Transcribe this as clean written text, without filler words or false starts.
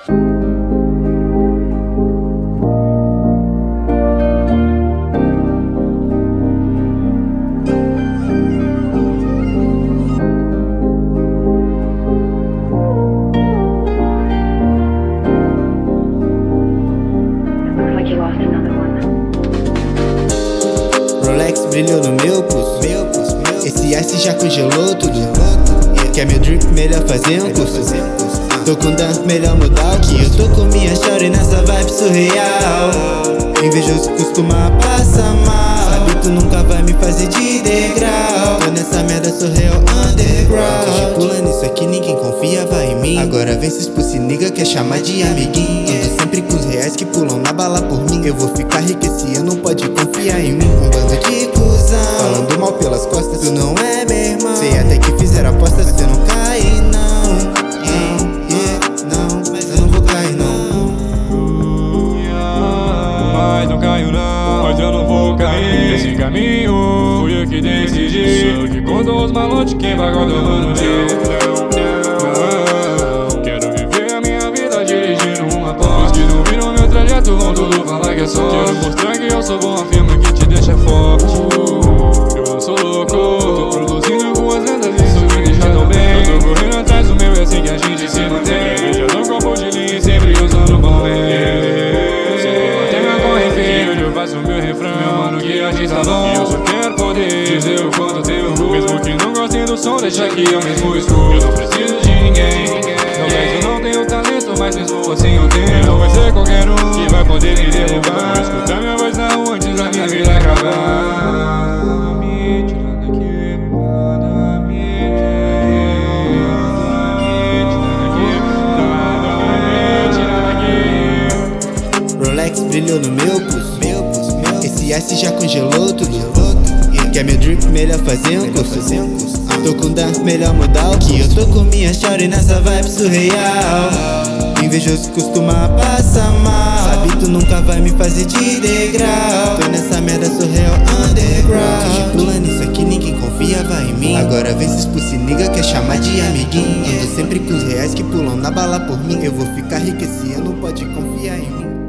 Rolex brilhou no meu pulso. Esse ice já congelou tudo. Quer meu drip, melhor fazer um curso. Tô com dance, melhor mudar o que eu tô com minha shorty nessa vibe surreal. Invejoso costuma passar mal. Sabe, tu nunca vai me fazer de degrau. Tô nessa merda, sou real underground. Hoje pula nisso aqui, ninguém confiava em mim. Agora vem se expulse, nigga, quer chamar de amiguinho. Ando sempre com os reais que pulam na bala por mim. Eu vou ficar rico esse ano, pode confiar em mim. Um bando de cuzão, falando mal pelas costas. Tu não é meu irmão. Sei até que fizeram apostas, você não cai não. Não, mas eu não vou cair não. Mas não caio não, mas eu não vou cair. Esse caminho fui eu que decidi. Sou que contou os malotes, quem vai guardando no dia. Não, quero viver a minha vida dirigindo uma Porsche. Os que não viram meu trajeto vão tudo falar que é só. Quero mostrar que eu sou bom, afirma que te deixa forte. Eu não sou louco, tô produzindo com as lendas, isso me deixa tão bem. Eu tô correndo atrás do meu, é assim que a gente se mantém. Veja no copo de linha, sempre usando bom eu faço meu refrão, meu mano, que artista bom. E eu só quero poder dizer o quanto tenho orgulho. Mesmo que não gostem do som, deixa que eu mesmo escuto. Eu não preciso de ninguém. Talvez eu não tenho talento, mas mesmo assim eu tenho. Não vai ser qualquer um que vai poder me derrubar. Vou escutar minha voz na rua antes da minha vida acabar. Me tira daqui, nada me tira daqui. Rolex brilhou no meu pulso. Esse ice já congelou tudo. Quer meu drip, melhor fazer um curso. Tô com dance, melhor mudar o que eu tô com minha shorty nessa vibe surreal. Invejoso costuma passar mal. Sabe, tu nunca vai me fazer de degrau. Tô nessa merda, sou real underground. Hoje pula nisso aqui, ninguém confiava em mim. Agora vem se expulse, nigga, quer chamar de amiguinho. Ando sempre com os reais que pulam na bala por mim. Eu vou ficar rico esse ano, pode confiar em mim.